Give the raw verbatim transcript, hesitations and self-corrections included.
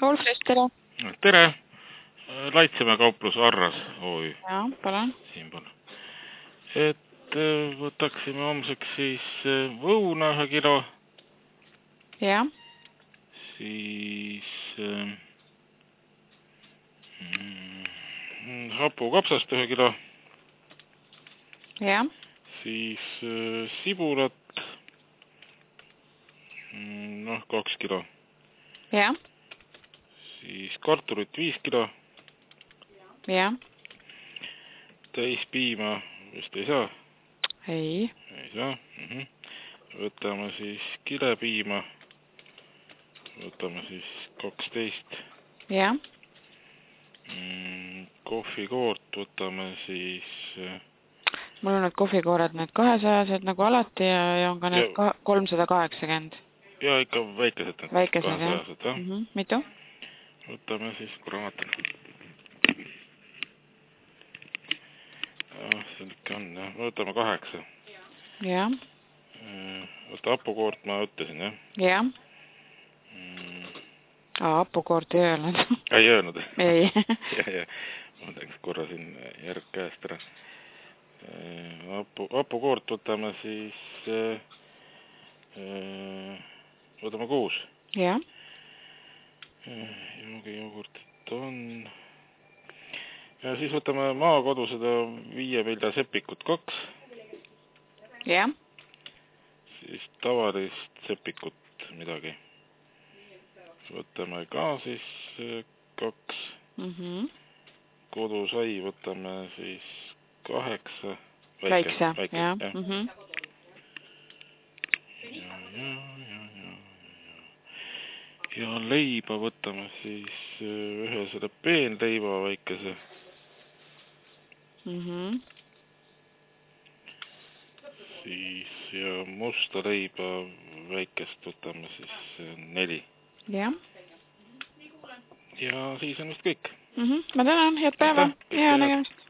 Olfrist, tere. Tere. Laitseme kauplus Arras oy. Jaa, palun. Siinpool. Et võtaksime homseks siis võuna ühe kilo. Jaa. Siis mm, hapu kapsast ühe kilo. Jaa. Siis sibulat noh, kaks kilo. Jaa. Siis kartulit viis kilo. Jaa. Täis piima vist ei saa. Ei. Ei saa. Mm-hmm. Võtame siis kilepiima. Võtame siis kaksteist. Jaa. Mm, kohvikoort võtame siis... Mul on need kohvikoored need kahesajased nagu alati ja, ja on ka need ja... kolmsada kaheksakümmend. Ja ikka väikesed. Väikesed, jah. jah. Mm -hmm. Mitu? Võtame siis, korra vaatan. Ah, see ikka on, jah. Võtame kaheksa. Jah. Võtta hapukoort ma ütlesin, jah? Jah. Mm. Aa, hapukoort ei öelnud. Ei öelnud? Ei. ja, ja. Ma teeks korra siin järg käest ära. Hapu, hapukoort võtame siis... Võtame kuus. Jah. Joogi jogurtit on. Ja siis võtame maakodu seda viie vilja sepikut kaks. Jah. Siis tavalist sepikut midagi. Võtame ka siis kaks. Mm-hmm. Kodusai võtame siis kaheksa. Väikse, väike, jah. Ja. Mm-hmm. Ja, ja, ja, ja, ja. Ja leiba võtame siis ühe selle peenleiba väikese. Mm-hmm. Siis ja musta leiba väikest võtame siis neli. Jah. Ja siis on vist kõik. Mm-hmm. Ma tänan, head päeva. Hea nägemist.